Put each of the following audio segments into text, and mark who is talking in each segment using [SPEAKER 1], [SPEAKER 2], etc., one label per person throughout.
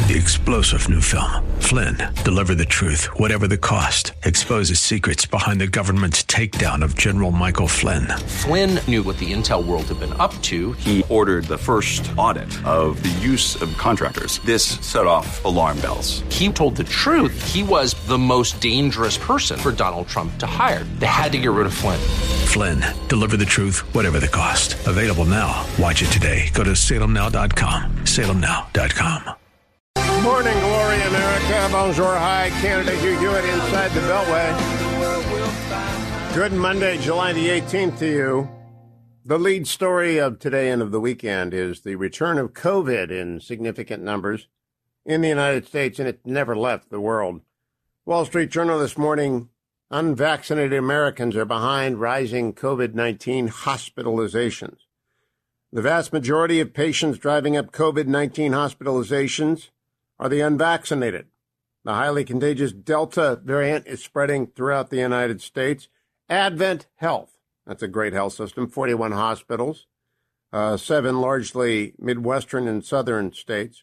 [SPEAKER 1] The explosive new film, Flynn, deliver the truth, whatever the cost, exposes secrets behind the government's takedown of General Michael Flynn.
[SPEAKER 2] Flynn knew what the intel world had been up to.
[SPEAKER 3] He ordered the first audit of the use of contractors. This set off alarm bells.
[SPEAKER 2] He told the truth. He was the most dangerous person for Donald Trump to hire. They had to get rid of Flynn.
[SPEAKER 1] Flynn, deliver the truth, whatever the cost. Available now. Watch it today. Go to salemnow.com. salemnow.com.
[SPEAKER 4] Morning, glory, America. Bonjour, hi, Canada. Hugh Hewitt inside the Beltway. Good Monday, July the 18th to you. The lead story of today and of the weekend is the return of COVID in significant numbers in the United States, and it never left the world. Wall Street Journal this morning, unvaccinated Americans are behind rising COVID-19 hospitalizations. The vast majority of patients driving up COVID-19 hospitalizations are the unvaccinated. The highly contagious Delta variant is spreading throughout the United States. Advent Health, that's a great health system, 41 hospitals, 7 largely Midwestern and Southern states.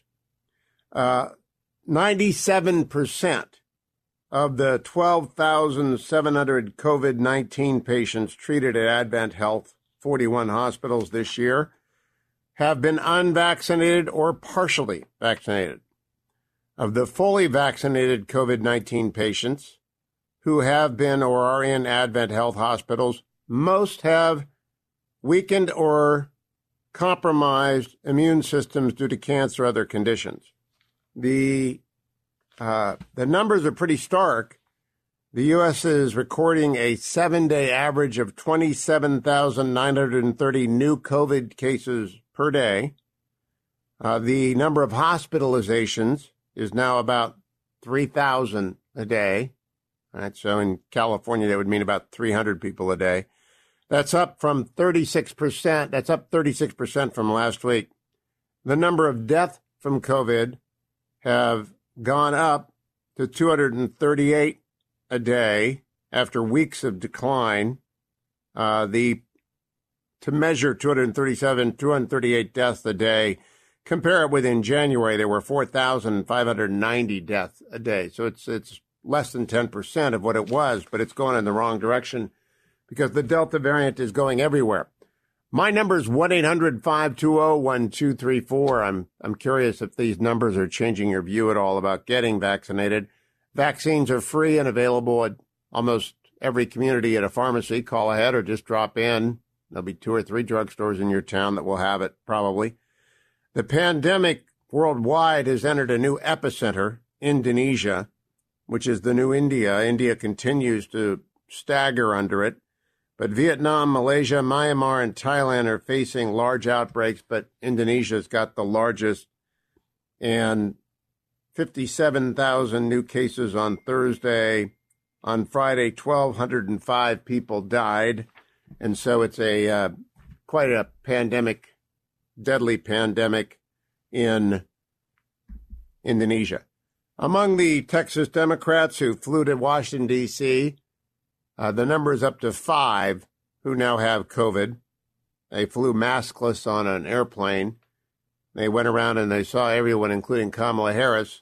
[SPEAKER 4] 97% of the 12,700 COVID-19 patients treated at Advent Health, 41 hospitals this year, have been unvaccinated or partially vaccinated. Of the fully vaccinated COVID-19 patients who have been or are in Advent Health hospitals, most have weakened or compromised immune systems due to cancer or other conditions. The numbers are pretty stark. The U.S. is recording a 7-day average of 27,930 new COVID cases per day. The number of hospitalizations is now about 3,000 a day. All right, so in California, that would mean about 300 people a day. That's up from 36%. That's up 36% from last week. The number of deaths from COVID have gone up to 238 a day after weeks of decline. To measure 238 deaths a day, compare it with in January, there were 4,590 deaths a day. So it's less than 10% of what it was, but it's going in the wrong direction because the Delta variant is going everywhere. My number is 1-800-520-1234. I'm curious if these numbers are changing your view at all about getting vaccinated. Vaccines are free and available at almost every community at a pharmacy. Call ahead or just drop in. There'll be 2 or 3 drugstores in your town that will have it, probably. The pandemic worldwide has entered a new epicenter, Indonesia, which is the new India. India continues to stagger under it. But Vietnam, Malaysia, Myanmar, and Thailand are facing large outbreaks, but Indonesia's got the largest. And 57,000 new cases on Thursday. On Friday, 1,205 people died. And so it's quite a pandemic, deadly pandemic in Indonesia. Among the Texas Democrats who flew to Washington, D.C., the number is up to 5 who now have COVID. They flew maskless on an airplane. They went around and they saw everyone, including Kamala Harris.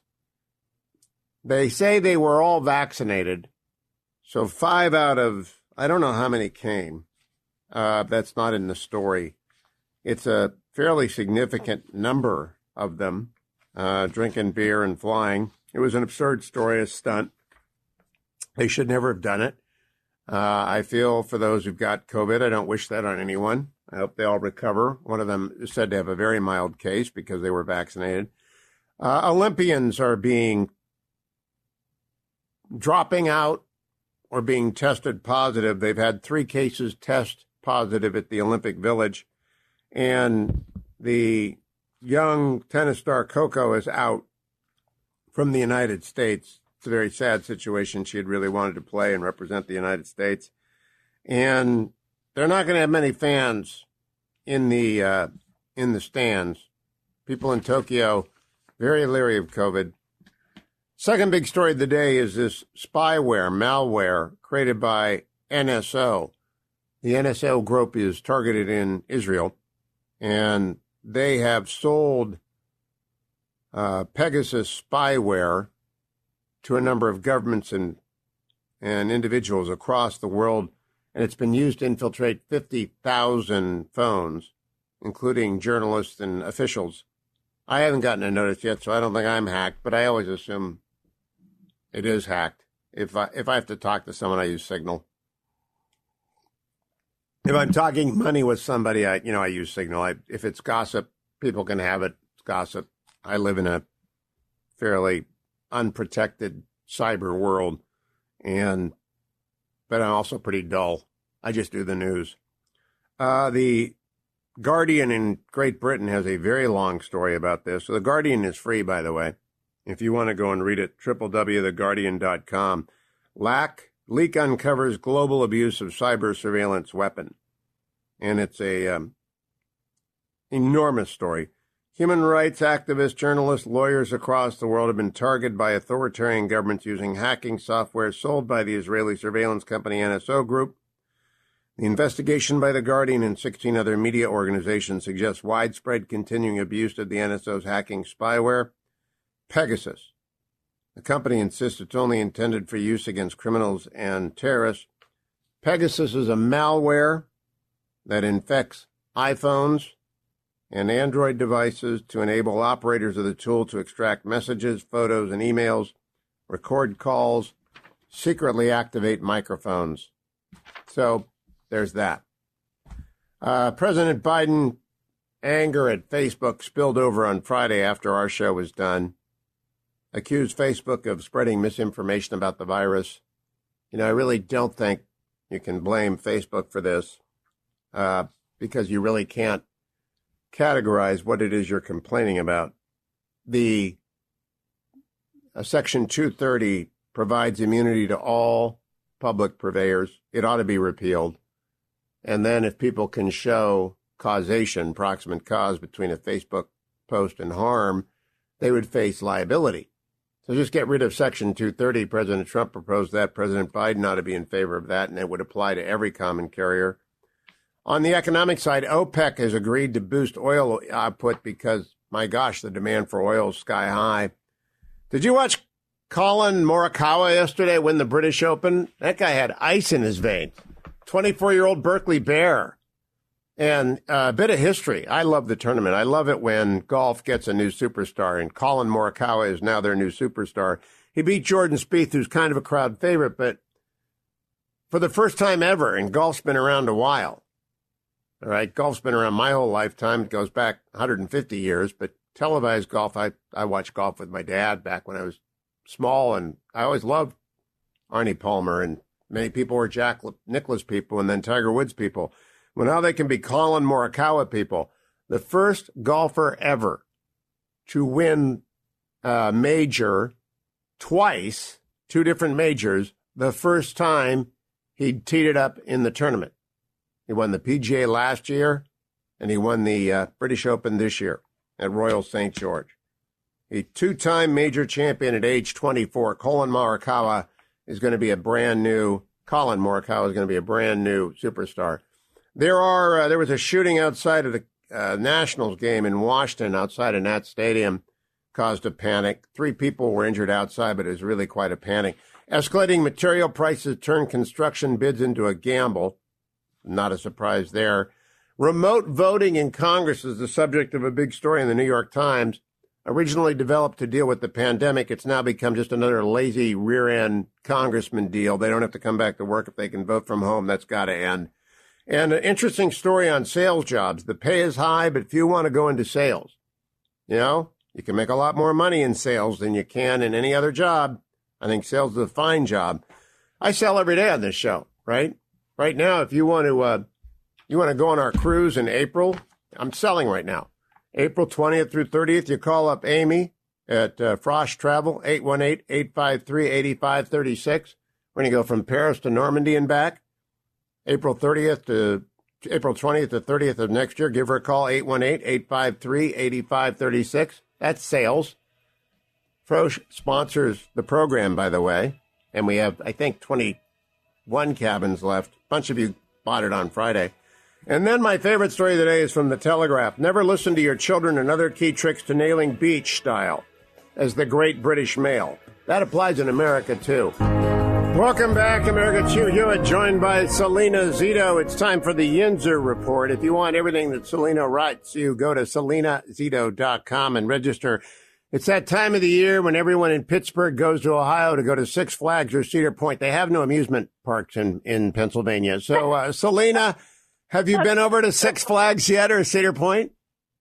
[SPEAKER 4] They say they were all vaccinated. So 5 out of, I don't know how many came. That's not in the story. It's a fairly significant number of them drinking beer and flying. It was an absurd story, a stunt. They should never have done it. I feel for those who've got COVID. I don't wish that on anyone. I hope they all recover. One of them is said to have a very mild case because they were vaccinated. Olympians are dropping out or being tested positive. They've had 3 cases test positive at the Olympic Village. And the young tennis star Coco is out from the United States. It's a very sad situation. She had really wanted to play and represent the United States. And they're not going to have many fans in the stands. People in Tokyo, very leery of COVID. Second big story of the day is this spyware, malware created by NSO. The NSO group is targeted in Israel, and they have sold Pegasus spyware to a number of governments and individuals across the world, and it's been used to infiltrate 50,000 phones, including journalists and officials. I haven't gotten a notice yet, so I don't think I'm hacked, but I always assume it is hacked. If I have to talk to someone, I use Signal. If I'm talking money with somebody, I use Signal. If it's gossip, people can have it. It's gossip. I live in a fairly unprotected cyber world, but I'm also pretty dull. I just do the news. The Guardian in Great Britain has a very long story about this. So the Guardian is free, by the way. If you want to go and read it, www.theguardian.com. Leak uncovers global abuse of cyber surveillance weapon. And it's a enormous story. Human rights activists, journalists, lawyers across the world have been targeted by authoritarian governments using hacking software sold by the Israeli surveillance company NSO Group. The investigation by The Guardian and 16 other media organizations suggests widespread continuing abuse of the NSO's hacking spyware, Pegasus. The company insists it's only intended for use against criminals and terrorists. Pegasus is a malware that infects iPhones and Android devices to enable operators of the tool to extract messages, photos, and emails, record calls, secretly activate microphones. So there's that. President Biden anger at Facebook spilled over on Friday after our show was done. Accused Facebook of spreading misinformation about the virus. I really don't think you can blame Facebook for this because you really can't categorize what it is you're complaining about. The Section 230 provides immunity to all public purveyors. It ought to be repealed. And then if people can show causation, proximate cause between a Facebook post and harm, they would face liability. So just get rid of Section 230. President Trump proposed that. President Biden ought to be in favor of that, and it would apply to every common carrier. On the economic side, OPEC has agreed to boost oil output because, my gosh, the demand for oil is sky high. Did you watch Colin Morikawa yesterday win the British Open? That guy had ice in his veins. 24-year-old Berkeley Bear. And a bit of history. I love the tournament. I love it when golf gets a new superstar, and Colin Morikawa is now their new superstar. He beat Jordan Spieth, who's kind of a crowd favorite, but for the first time ever, and golf's been around a while. All right, golf's been around my whole lifetime. It goes back 150 years, but televised golf, I watched golf with my dad back when I was small, and I always loved Arnie Palmer, and many people were Jack Nicklaus people and then Tiger Woods people. Well, now they can be Colin Morikawa people. The first golfer ever to win a major twice, two different majors, the first time he teed it up in the tournament. He won the PGA last year, and he won the British Open this year at Royal St. George. A two-time major champion at age 24, Colin Morikawa is going to be a brand new superstar. There was a shooting outside of the Nationals game in Washington, outside of Nat Stadium, caused a panic. 3 people were injured outside, but it was really quite a panic. Escalating material prices turned construction bids into a gamble. Not a surprise there. Remote voting in Congress is the subject of a big story in the New York Times. Originally developed to deal with the pandemic, it's now become just another lazy rear-end congressman deal. They don't have to come back to work if they can vote from home. That's got to end. And an interesting story on sales jobs. The pay is high, but few want to go into sales. You can make a lot more money in sales than you can in any other job. I think sales is a fine job. I sell every day on this show, right? Right now, if you want to go on our cruise in April, I'm selling right now. April 20th through 30th, you call up Amy at Frosch Travel, 818-853-8536. We're going to go from Paris to Normandy and back. April 20th to 30th of next year. Give her a call, 818-853-8536. That's sales. Frosch sponsors the program, by the way. And we have, I think, 21 cabins left. A bunch of you bought it on Friday. And then my favorite story of the day is from The Telegraph. Never listen to your children and other key tricks to nailing beach style as the great British male. That applies in America, too. Welcome back, America. Hugh Hewitt, joined by Selena Zito. It's time for the Yinzer Report. If you want everything that Selena writes, you go to selenazito.com and register. It's that time of the year when everyone in Pittsburgh goes to Ohio to go to Six Flags or Cedar Point. They have no amusement parks in Pennsylvania. So, Selena, have you been over to Six Flags yet or Cedar Point?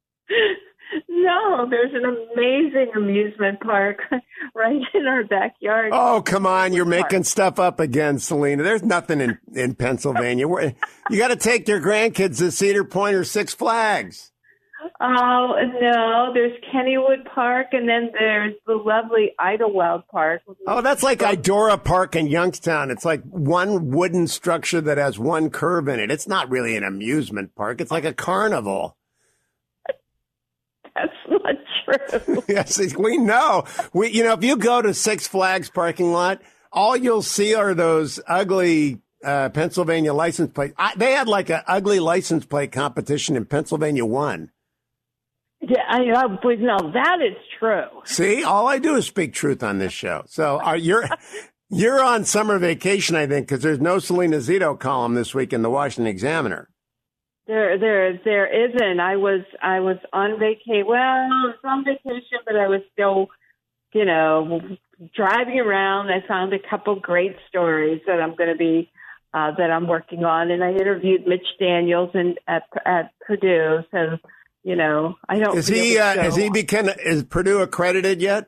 [SPEAKER 5] No, there's an amazing amusement park right in our backyard.
[SPEAKER 4] Oh, come on. You're making stuff up again, Selena. There's nothing in Pennsylvania. You got to take your grandkids to Cedar Point or Six Flags.
[SPEAKER 5] Oh, no, there's Kennywood Park, and then there's the lovely Idlewild Park.
[SPEAKER 4] Oh, that's like Idora Park in Youngstown. It's like one wooden structure that has one curve in it. It's not really an amusement park. It's like a carnival.
[SPEAKER 5] That's not true.
[SPEAKER 4] Yes, we know. If you go to Six Flags parking lot, all you'll see are those ugly Pennsylvania license plates. They had like an ugly license plate competition in Pennsylvania 1.
[SPEAKER 5] Yeah, but no, that is true.
[SPEAKER 4] See, all I do is speak truth on this show. So you're on summer vacation, I think, because there's no Selena Zito column this week in the Washington Examiner.
[SPEAKER 5] There isn't. I was on vacation. Well, I was on vacation, but I was still, driving around. I found a couple great stories that that I'm working on, and I interviewed Mitch Daniels at Purdue. So, I don't. Is
[SPEAKER 4] Purdue accredited yet?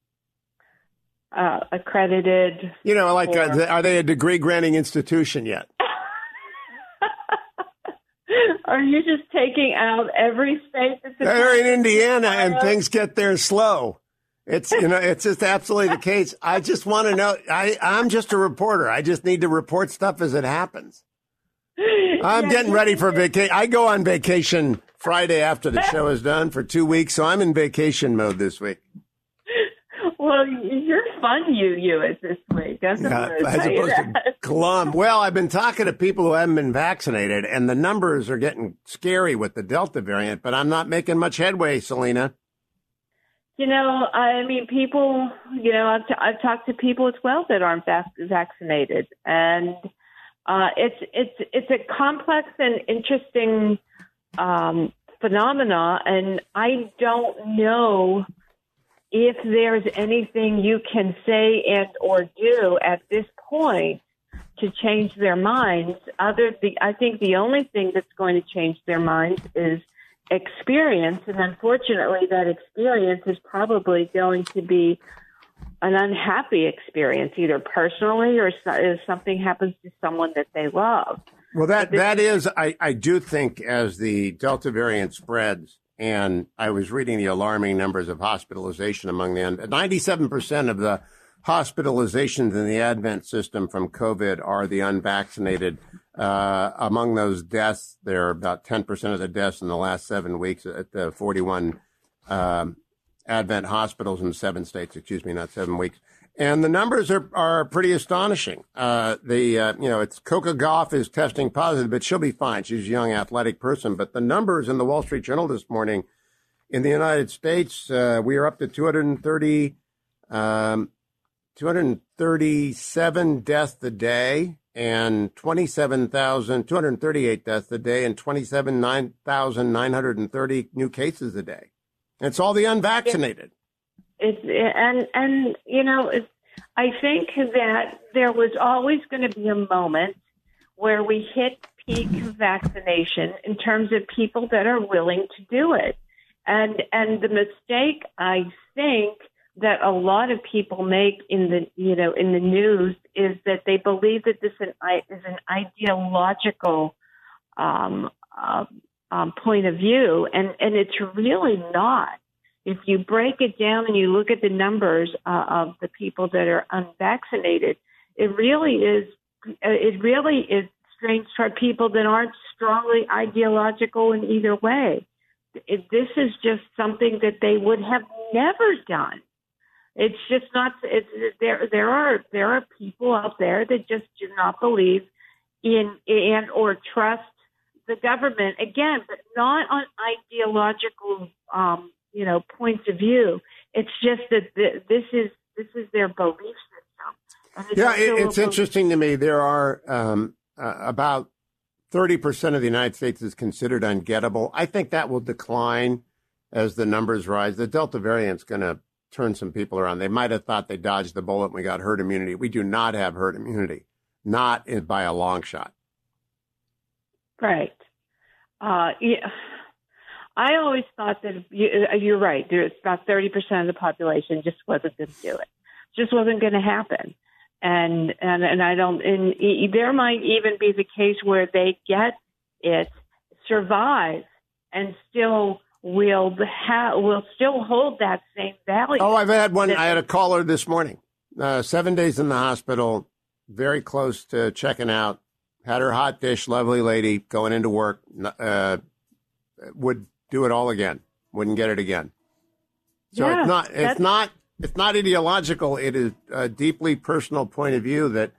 [SPEAKER 5] Accredited.
[SPEAKER 4] Are they a degree granting institution yet?
[SPEAKER 5] Are you just taking out every state?
[SPEAKER 4] They're in Indiana, and things get there slow. It's just absolutely the case. I just want to know. I'm just a reporter. I just need to report stuff as it happens. I'm getting ready for vacation. I go on vacation Friday after the show is done for 2 weeks, so I'm in vacation mode this week.
[SPEAKER 5] Well, you're fun, you at this week. As opposed
[SPEAKER 4] to glum. Well, I've been talking to people who haven't been vaccinated, and the numbers are getting scary with the Delta variant, but I'm not making much headway, Selena.
[SPEAKER 5] People, I've talked to people as well that aren't vaccinated, and it's a complex and interesting phenomena, and I don't know if there's anything you can say and or do at this point to change their minds. I think the only thing that's going to change their minds is experience, and unfortunately that experience is probably going to be an unhappy experience, either personally or if something happens to someone that they love.
[SPEAKER 4] Well, I do think as the Delta variant spreads, and I was reading the alarming numbers of hospitalization among them. 97% of the hospitalizations in the Advent system from COVID are the unvaccinated. Among those deaths, there are about 10% of the deaths in the last 7 weeks at the 41 Advent hospitals in 7 states, not 7 weeks. And the numbers are pretty astonishing. It's Coca Gauff is testing positive, but she'll be fine. She's a young athletic person. But the numbers in the Wall Street Journal this morning in the United States, we are up to 237 deaths a day and 238 deaths a day and 9,930 new cases a day. And it's all the unvaccinated.
[SPEAKER 5] I think that there was always going to be a moment where we hit peak vaccination in terms of people that are willing to do it. And the mistake I think that a lot of people make in the news is that they believe that this is an ideological point of view, and it's really not. If you break it down and you look at the numbers of the people that are unvaccinated, it really is strange for people that aren't strongly ideological in either way. This is just something that they would have never done. It's just not. There are people out there that just do not believe in and or trust the government again, but not on ideological, points of view. It's just that this is their belief system.
[SPEAKER 4] Yeah, it's interesting to me. There are about 30% of the United States is considered ungettable. I think that will decline as the numbers rise. The Delta variant's going to turn some people around. They might have thought they dodged the bullet and we got herd immunity. We do not have herd immunity, not by a long shot.
[SPEAKER 5] Right. Yeah. I always thought that you're right. There's about 30% of the population just wasn't going to do it. Just wasn't going to happen. And I don't. And there might even be the case where they get it, survive, and still will still hold that same value.
[SPEAKER 4] Oh, I've had one. I had a caller this morning. 7 days in the hospital, very close to checking out. Had her hot dish, lovely lady, going into work. Would do it all again. Wouldn't get it again. So yeah, it's not ideological. It is a deeply personal point of view that,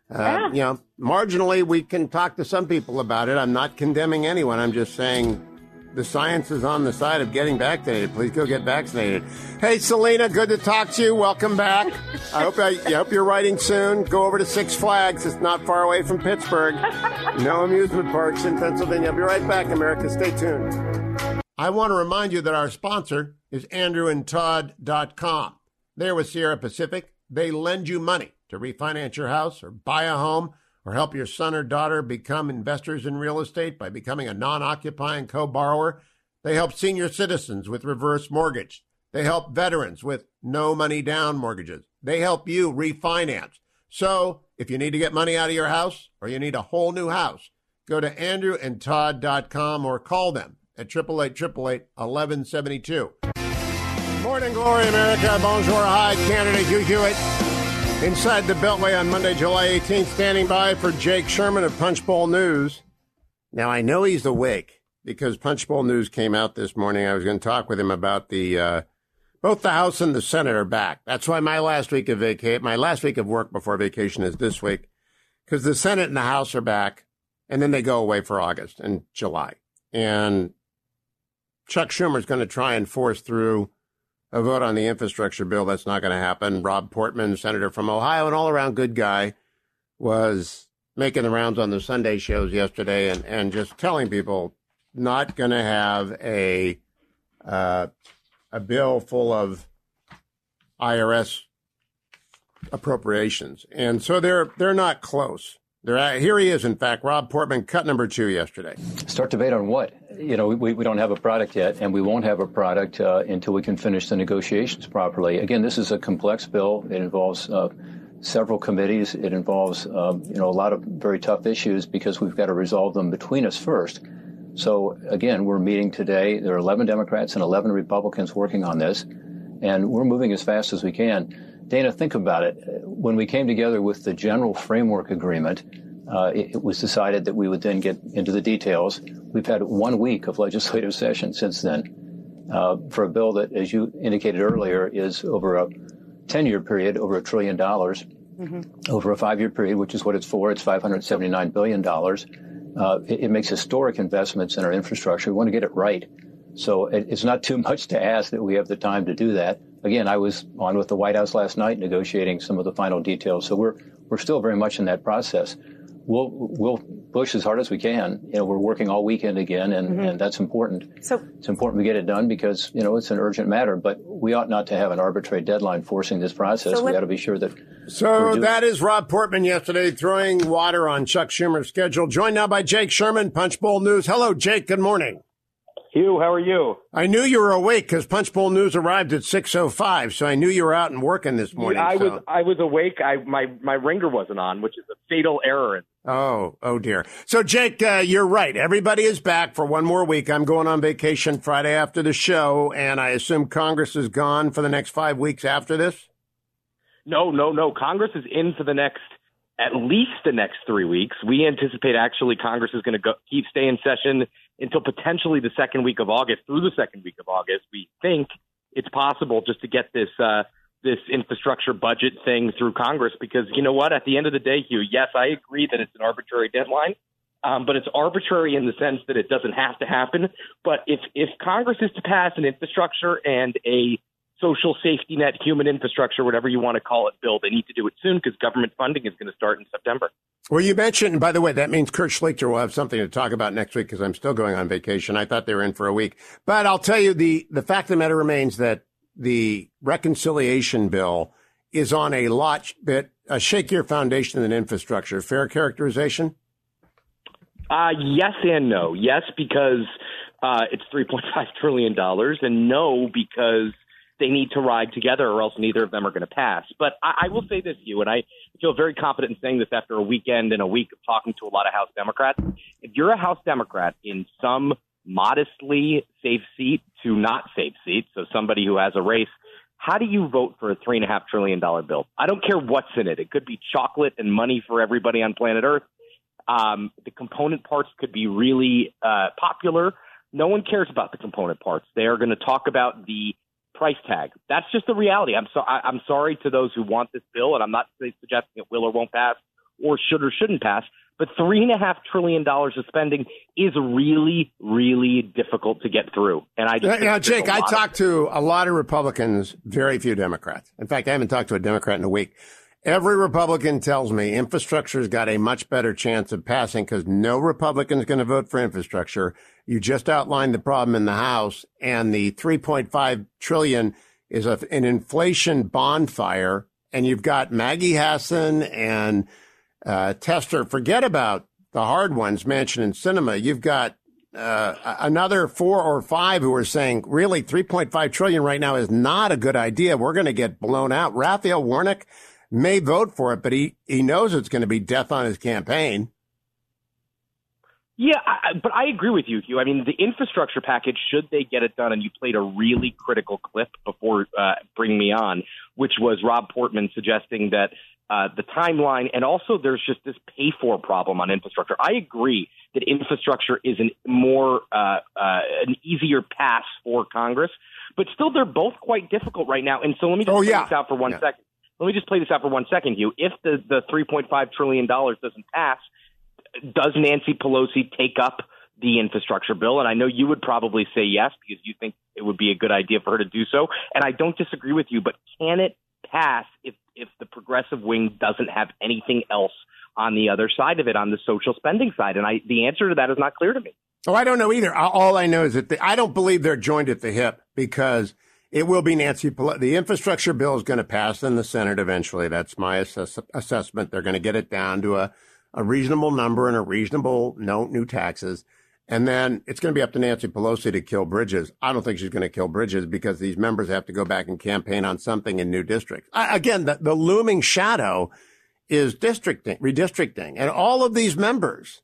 [SPEAKER 4] marginally we can talk to some people about it. I'm not condemning anyone. I'm just saying the science is on the side of getting vaccinated. Please go get vaccinated. Hey, Selena, good to talk to you. Welcome back. I hope you're writing soon. Go over to Six Flags. It's not far away from Pittsburgh. No amusement parks in Pennsylvania. I'll be right back, America. Stay tuned. I want to remind you that our sponsor is AndrewandTodd.com. They're with Sierra Pacific. They lend you money to refinance your house or buy a home or help your son or daughter become investors in real estate by becoming a non-occupying co-borrower. They help senior citizens with reverse mortgage. They help veterans with no money down mortgages. They help you refinance. So if you need to get money out of your house or you need a whole new house, go to AndrewandTodd.com or call them at 888-888-1172. Morning glory, America. Bonjour, hi, Canada, Hugh Hewitt. Inside the Beltway on Monday, July 18th, standing by for Jake Sherman of Punchbowl News. Now, I know he's awake because Punchbowl News came out this morning. I was going to talk with him about both the House and the Senate are back. That's why my last week of work before vacation is this week, because the Senate and the House are back, and then they go away for August and July. And Chuck Schumer's going to try and force through a vote on the infrastructure bill. That's not going to happen. Rob Portman, senator from Ohio, an all-around good guy, was making the rounds on the Sunday shows yesterday and just telling people not going to have a bill full of IRS appropriations. And so they're not close. Here he is, in fact, Rob Portman, cut number 2 yesterday.
[SPEAKER 6] Start debate on what? We don't have a product yet, and we won't have a product until we can finish the negotiations properly. Again, this is a complex bill. It involves several committees. It involves, a lot of very tough issues because we've got to resolve them between us first. So, again, we're meeting today. There are 11 Democrats and 11 Republicans working on this, and we're moving as fast as we can. Dana, think about it. When we came together with the general framework agreement, it was decided that we would then get into the details. We've had 1 week of legislative session since then for a bill that, as you indicated earlier, is over a 10-year period, over $1 trillion, over a 5-year period, which is what it's for. It's $579 billion. It makes historic investments in our infrastructure. We want to get it right. So it's not too much to ask that we have the time to do that. Again, I was on with the White House last night negotiating some of the final details. So we're still very much in that process. We'll push as hard as we can. We're working all weekend again, and that's important. So it's important we get it done because, it's an urgent matter, but we ought not to have an arbitrary deadline forcing this process. We got to be sure that.
[SPEAKER 4] So that is Rob Portman yesterday throwing water on Chuck Schumer's schedule. Joined now by Jake Sherman, Punchbowl News. Hello, Jake. Good morning.
[SPEAKER 7] Hugh, how are you?
[SPEAKER 4] I knew you were awake because Punchbowl News arrived at 6:05, so I knew you were out and working this morning.
[SPEAKER 7] Yeah, I was awake. My ringer wasn't on, which is a fatal error.
[SPEAKER 4] Oh dear. So, Jake, you're right. Everybody is back for 1 more week. I'm going on vacation Friday after the show, and I assume Congress is gone for the next 5 weeks after this?
[SPEAKER 7] No. Congress is in for at least the next 3 weeks. We anticipate actually Congress is going to stay in session until potentially the second week of August. Through the second week of August, we think it's possible just to get this infrastructure budget thing through Congress, because you know what? At the end of the day, Hugh, yes, I agree that it's an arbitrary deadline. But it's arbitrary in the sense that it doesn't have to happen. But if Congress is to pass an infrastructure and a social safety net, human infrastructure, whatever you want to call it, bill, they need to do it soon because government funding is going to start in September.
[SPEAKER 4] Well, you mentioned, by the way, that means Kurt Schlichter will have something to talk about next week because I'm still going on vacation. I thought they were in for a week. But I'll tell you, the fact of the matter remains that the reconciliation bill is on a shakier foundation than infrastructure. Fair characterization?
[SPEAKER 7] Yes and no. Yes, because it's $3.5 trillion, and no, because they need to ride together or else neither of them are going to pass. But I will say this to you, and I feel very confident in saying this after a weekend and a week of talking to a lot of House Democrats. If you're a House Democrat in some modestly safe seat to not safe seat, so somebody who has a race, how do you vote for a $3.5 trillion bill? I don't care what's in it. It could be chocolate and money for everybody on planet Earth. The component parts could be really popular. No one cares about the component parts. They are going to talk about the price tag. That's just the reality. I'm sorry to those who want this bill, and I'm not suggesting it will or won't pass or should or shouldn't pass, but $3.5 trillion of spending is really, really difficult to get through. And
[SPEAKER 4] Jake, I talked to a lot of Republicans, very few Democrats. In fact, I haven't talked to a Democrat in a week. Every Republican tells me infrastructure's got a much better chance of passing because no Republican is going to vote for infrastructure. You just outlined the problem in the House, and the $3.5 trillion is an inflation bonfire. And you've got Maggie Hassan and Tester. Forget about the hard ones, Manchin and Sinema. You've got another 4 or 5 who are saying, really, $3.5 trillion right now is not a good idea. We're going to get blown out. Raphael Warnock may vote for it, but he knows it's going to be death on his campaign.
[SPEAKER 7] Yeah, but I agree with you, Hugh. I mean, the infrastructure package, should they get it done, and you played a really critical clip before bringing me on, which was Rob Portman suggesting that the timeline, and also there's just this pay-for problem on infrastructure. I agree that infrastructure is an easier pass for Congress, but still they're both quite difficult right now. And so let me just play this out for one second. Let me just play this out for 1 second, Hugh. If the $3.5 trillion doesn't pass, does Nancy Pelosi take up the infrastructure bill? And I know you would probably say yes because you think it would be a good idea for her to do so. And I don't disagree with you, but can it pass if the progressive wing doesn't have anything else on the other side of it, on the social spending side? And the answer to that is not clear to me.
[SPEAKER 4] Oh, I don't know either. All I know is that I don't believe they're joined at the hip because it will be Nancy Pelosi. The infrastructure bill is going to pass in the Senate eventually. That's my assessment. They're going to get it down to a reasonable number and a reasonable no new taxes. And then it's going to be up to Nancy Pelosi to kill Bridges. I don't think she's going to kill Bridges because these members have to go back and campaign on something in new districts. Again, the looming shadow is redistricting. And all of these members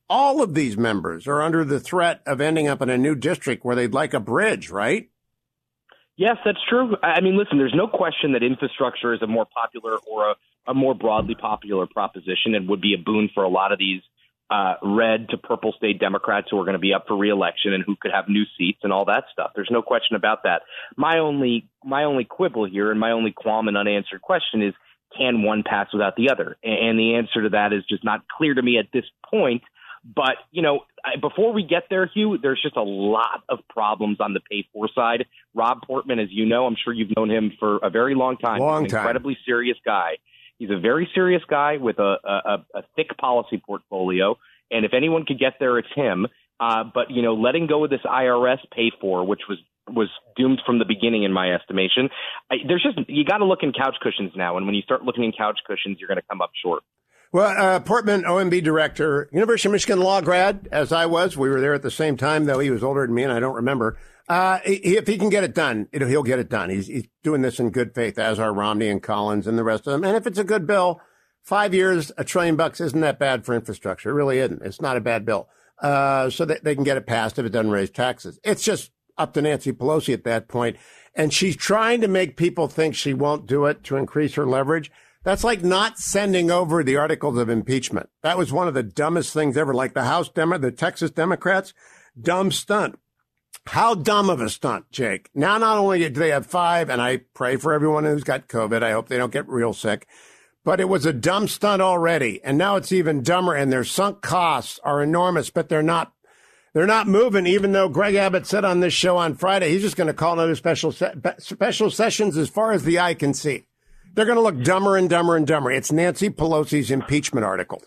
[SPEAKER 4] are under the threat of ending up in a new district where they'd like a bridge, right?
[SPEAKER 7] Yes, that's true. I mean, listen, there's no question that infrastructure is a more popular or a more broadly popular proposition and would be a boon for a lot of these red to purple state Democrats who are going to be up for re-election and who could have new seats and all that stuff. There's no question about that. My only quibble here and my only qualm and unanswered question is, can one pass without the other? And the answer to that is just not clear to me at this point. But, before we get there, Hugh, there's just a lot of problems on the pay-for side. Rob Portman, as you know, I'm sure you've known him for a very long time. He's an incredibly serious guy. He's a very serious guy with a thick policy portfolio. And if anyone could get there, it's him. But, letting go of this IRS pay-for, which was doomed from the beginning, in my estimation, you got to look in couch cushions now. And when you start looking in couch cushions, you're going to come up short.
[SPEAKER 4] Well, Portman, OMB director, University of Michigan law grad, as I was. We were there at the same time, though he was older than me, and I don't remember. If he can get it done, he'll get it done. He's doing this in good faith, as are Romney and Collins and the rest of them. And if it's a good bill, 5 years, $1 trillion isn't that bad for infrastructure. It really isn't. It's not a bad bill. So that they can get it passed if it doesn't raise taxes. It's just up to Nancy Pelosi at that point. And she's trying to make people think she won't do it to increase her leverage. That's like not sending over the articles of impeachment. That was one of the dumbest things ever. Like the Texas Democrats, dumb stunt. How dumb of a stunt, Jake. Now, not only do they have 5, and I pray for everyone who's got COVID. I hope they don't get real sick. But it was a dumb stunt already, and now it's even dumber, and their sunk costs are enormous, but they're not moving, even though Greg Abbott said on this show on Friday he's just going to call another special sessions as far as the eye can see. They're going to look dumber and dumber and dumber. It's Nancy Pelosi's impeachment article.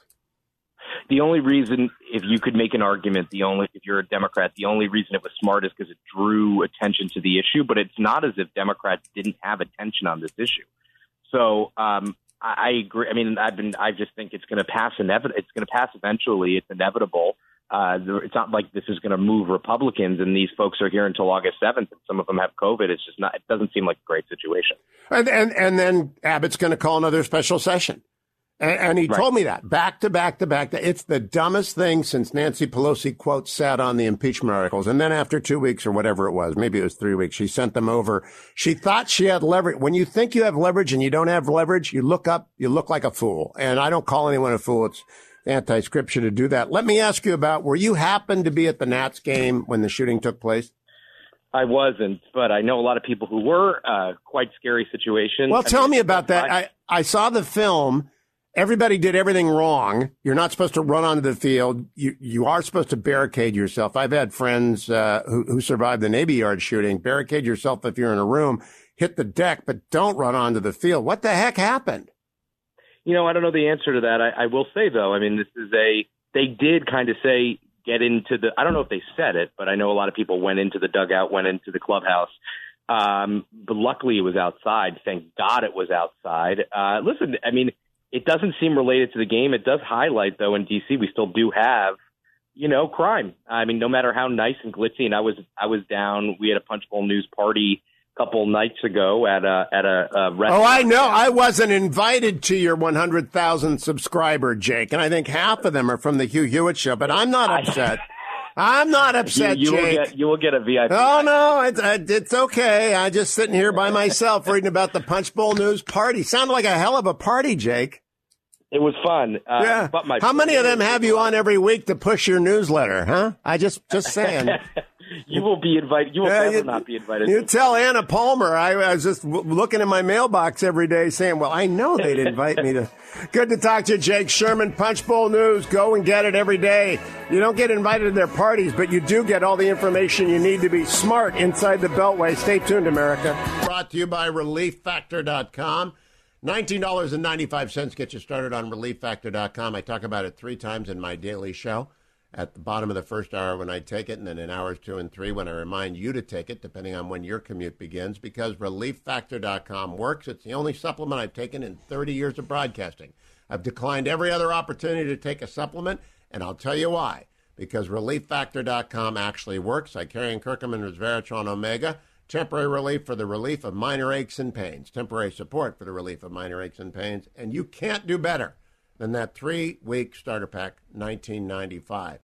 [SPEAKER 7] The only reason, if you could make an argument, if you're a Democrat, the only reason it was smart is because it drew attention to the issue, but it's not as if Democrats didn't have attention on this issue. So, I agree. I mean, I just think it's going to pass. It's going to pass eventually. It's inevitable. It's not like this is going to move Republicans, and these folks are here until August 7th, and some of them have COVID. It's just not. It doesn't seem like a great situation.
[SPEAKER 4] And then Abbott's going to call another special session, and he told me that back to back to back. It's the dumbest thing since Nancy Pelosi quote sat on the impeachment articles, and then after 2 weeks or whatever it was, maybe it was 3 weeks, she sent them over. She thought she had leverage. When you think you have leverage and you don't have leverage, you look like a fool. And I don't call anyone a fool. It's anti-scripture to do that. Let me ask you about, were you happened to be at the Nats game when the shooting took place?
[SPEAKER 7] I wasn't, but I know a lot of people who were. Quite scary situation.
[SPEAKER 4] Well, tell me about that. I saw the film. Everybody did everything wrong. You're not supposed to run onto the field. You are supposed to barricade yourself. I've had friends who survived the Navy Yard shooting. Barricade yourself if you're in a room. Hit the deck, but don't run onto the field. What the heck happened?
[SPEAKER 7] You know, I don't know the answer to that. I will say, though, I mean, they did kind of say, get into I don't know if they said it, but I know a lot of people went into the dugout, went into the clubhouse. But luckily it was outside. Thank God it was outside. Listen, I mean, it doesn't seem related to the game. It does highlight, though, in D.C. we still do have, crime. I mean, no matter how nice and glitzy, and I was down. We had a Punch Bowl News party a couple nights ago at a restaurant.
[SPEAKER 4] Oh, I know. I wasn't invited to your 100,000 subscriber, Jake, and I think half of them are from the Hugh Hewitt show. But I'm not upset. I'm not upset, Jake.
[SPEAKER 7] You will get a VIP.
[SPEAKER 4] Oh, no, it's okay. I'm just sitting here by myself reading about the Punch Bowl News party. Sounded like a hell of a party, Jake.
[SPEAKER 7] It was fun.
[SPEAKER 4] Yeah.
[SPEAKER 7] But
[SPEAKER 4] how many of them have you on every week to push your newsletter, huh? I just saying.
[SPEAKER 7] You will be invited. You will never not be invited.
[SPEAKER 4] You tell Anna Palmer. I was just looking in my mailbox every day saying, well, I know they'd invite me to. Good to talk to you, Jake Sherman. Punch Bowl News. Go and get it every day. You don't get invited to their parties, but you do get all the information you need to be smart inside the Beltway. Stay tuned, America. Brought to you by ReliefFactor.com. $19.95 gets you started on ReliefFactor.com. I talk about it 3 times in my daily show. At the bottom of the first hour when I take it, and then in hours 2 and 3 when I remind you to take it, depending on when your commute begins, because ReliefFactor.com works. It's the only supplement I've taken in 30 years of broadcasting. I've declined every other opportunity to take a supplement, and I'll tell you why. Because ReliefFactor.com actually works. I carry in Kirkman Resveratrol Omega, temporary relief for the relief of minor aches and pains, temporary support for the relief of minor aches and pains, and you can't do better than that 3-week starter pack, $19.95.